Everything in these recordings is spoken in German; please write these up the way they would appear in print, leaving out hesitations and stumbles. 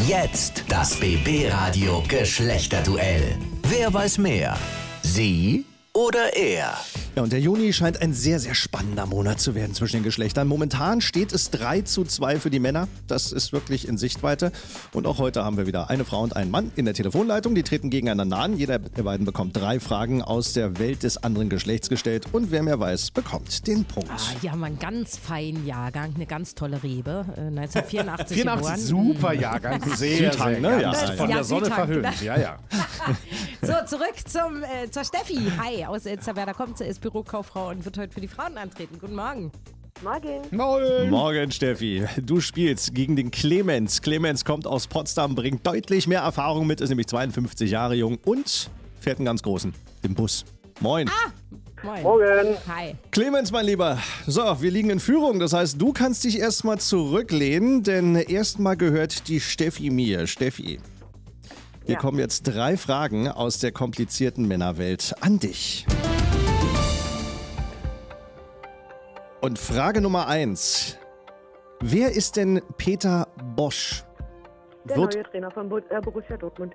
Jetzt das BB-Radio Geschlechterduell. Wer weiß mehr? Sie oder er? Ja, und der Juni scheint ein sehr, sehr spannender Monat zu werden zwischen den Geschlechtern. Momentan steht es 3:2 für die Männer. Das ist wirklich in Sichtweite. Und auch heute haben wir wieder eine Frau und einen Mann in der Telefonleitung. Die treten gegeneinander an. Jeder der beiden bekommt 3 Fragen aus der Welt des anderen Geschlechts gestellt. Und wer mehr weiß, bekommt den Punkt. Hier haben wir einen ganz feinen Jahrgang, eine ganz tolle Rebe. 1984 84, geboren. super Jahrgang. Sehr, Südhang, sehr ne? geil. Ja. Von der Sonne Südhang, verhöhnt. Ja. So, zurück zur Steffi. Hi, aus Elsterwerda kommt sie, ist Bürokauffrau und wird heute für die Frauen antreten. Guten Morgen. Morgen. Morgen, Steffi. Du spielst gegen den Clemens. Clemens kommt aus Potsdam, bringt deutlich mehr Erfahrung mit, ist nämlich 52 Jahre jung und fährt einen ganz großen, den Bus. Moin. Moin. Morgen. Hi. Clemens, mein Lieber. So, wir liegen in Führung. Das heißt, du kannst dich erstmal zurücklehnen, denn erstmal gehört die Steffi mir. Steffi, hier kommen jetzt 3 Fragen aus der komplizierten Männerwelt an dich. Und Frage Nummer 1. Wer ist denn Peter Bosch? Der neue Trainer von Borussia Dortmund.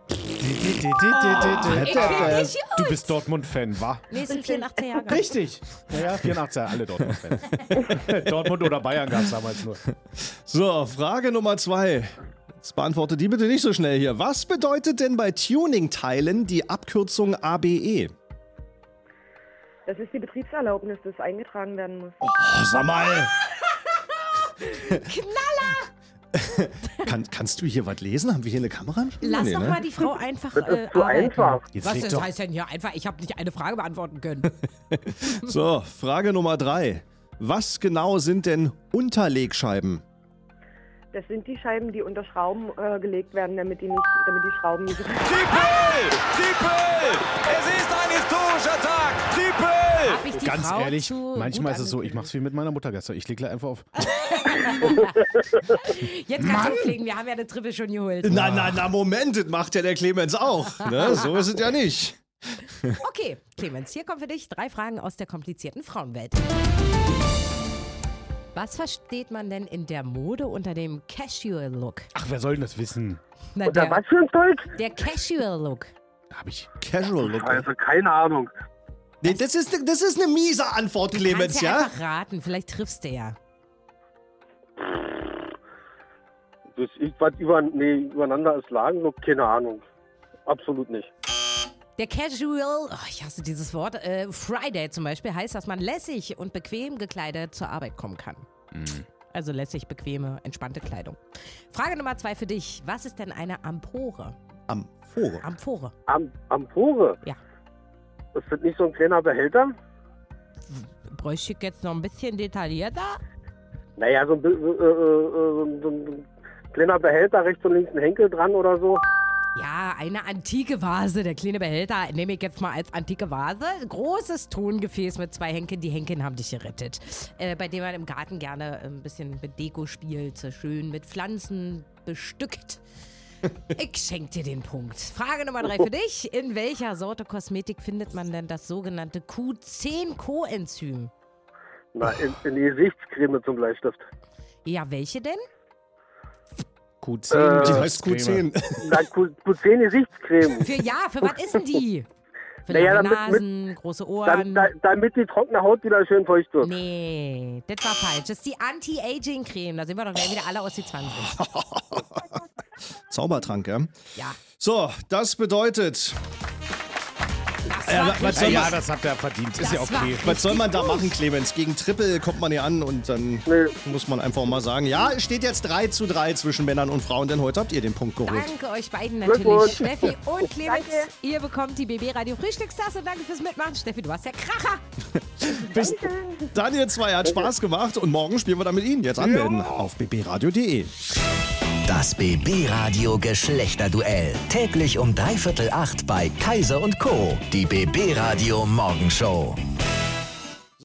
Du bist Dortmund-Fan, wa? Nächsten 84er Jahrgang. Richtig. Ja, 84er, alle Dortmund-Fans. Dortmund oder Bayern gab es damals nur. So, Frage Nummer 2. Jetzt beantworte die bitte nicht so schnell hier. Was bedeutet denn bei Tuning-Teilen die Abkürzung ABE? Das ist die Betriebserlaubnis, das eingetragen werden muss. Oh, sag mal. Knaller! Kannst du hier was lesen? Haben wir hier eine Kamera? Lass Nee, doch ne? mal die Frau einfach Das ist zu arbeiten. einfach. Jetzt Was leg das doch- heißt denn hier einfach? Ich habe nicht eine Frage beantworten können. So, Frage Nummer 3. Was genau sind denn Unterlegscheiben? Das sind die Scheiben, die unter Schrauben gelegt werden, damit die Schrauben nicht... Es ist ein historischer Tag! Hab ich die Ganz Frau ehrlich, zu manchmal gut ist es so, ich mach's wie mit meiner Mutter gestern. Ich leg einfach auf. Jetzt kannst du fliegen, wir haben ja eine Triple schon geholt. Na, Moment, das macht ja der Clemens auch. Ne? So ist es ja nicht. Okay, Clemens, hier kommen für dich 3 Fragen aus der komplizierten Frauenwelt. Was versteht man denn in der Mode unter dem Casual Look? Ach, wer soll denn das wissen? Na, Oder was für ein Zeug? der Casual Look. Da hab ich. Casual Look. Also keine Ahnung. Nee, das ist eine miese Antwort, Clemens, Kannst ja ja? einfach raten, vielleicht triffst du ja. Das ist was übereinander ist Lagenlook, keine Ahnung. Absolut nicht. Der Casual, ich hasse dieses Wort, Friday zum Beispiel, heißt, dass man lässig und bequem gekleidet zur Arbeit kommen kann. Also lässig, bequeme, entspannte Kleidung. Frage Nummer 2 für dich. Was ist denn eine Amphore? Amphore. Amphore, Amphore? ja. Ist das nicht so ein kleiner Behälter? Bräuchte ich jetzt noch ein bisschen detaillierter? Naja, so ein kleiner Behälter, rechts und links ein Henkel dran oder so. Ja, eine antike Vase. Der kleine Behälter nehme ich jetzt mal als antike Vase. Großes Tongefäß mit 2 Henkeln. Die Henkeln haben dich gerettet. Bei dem man im Garten gerne ein bisschen mit Deko spielt. So schön mit Pflanzen bestückt. Ich schenke dir den Punkt. Frage Nummer 3 für dich. In welcher Sorte Kosmetik findet man denn das sogenannte Q10-Coenzym? Na, in die Gesichtscreme zum Bleistift. Ja, welche denn? Q10. Die heißt Q10. Na, Q10 Gesichtscreme. Für was ist denn die? Für Naja, lange damit- Nasen, große Ohren. Damit die trockene Haut wieder schön feucht wird. Nee, das war falsch. Das ist die Anti-Aging-Creme. Da sind wir doch gleich wieder alle aus die 20. Zaubertrank, ja? Ja. So, das bedeutet, Das war was soll Ja, man- das hat er verdient. Ist ja Das war okay. was soll man da machen, Clemens? Gegen Triple kommt man hier an und dann Nee. muss man einfach mal sagen, ja, es steht jetzt 3:3 zwischen Männern und Frauen, denn heute habt ihr den Punkt geholt. Danke euch beiden natürlich. Glückwunsch. Steffi und Clemens, Danke. ihr bekommt die BB Radio Frühstückstasse. Danke fürs Mitmachen. Steffi, du warst der Kracher. Bis dann, ihr zwei, hat Spaß gemacht und morgen spielen wir dann mit Ihnen. Jetzt anmelden auf bbradio.de. Das BB-Radio Geschlechterduell. Täglich um 7:45 bei Kaiser & Co. Die BB-Radio Morgenshow.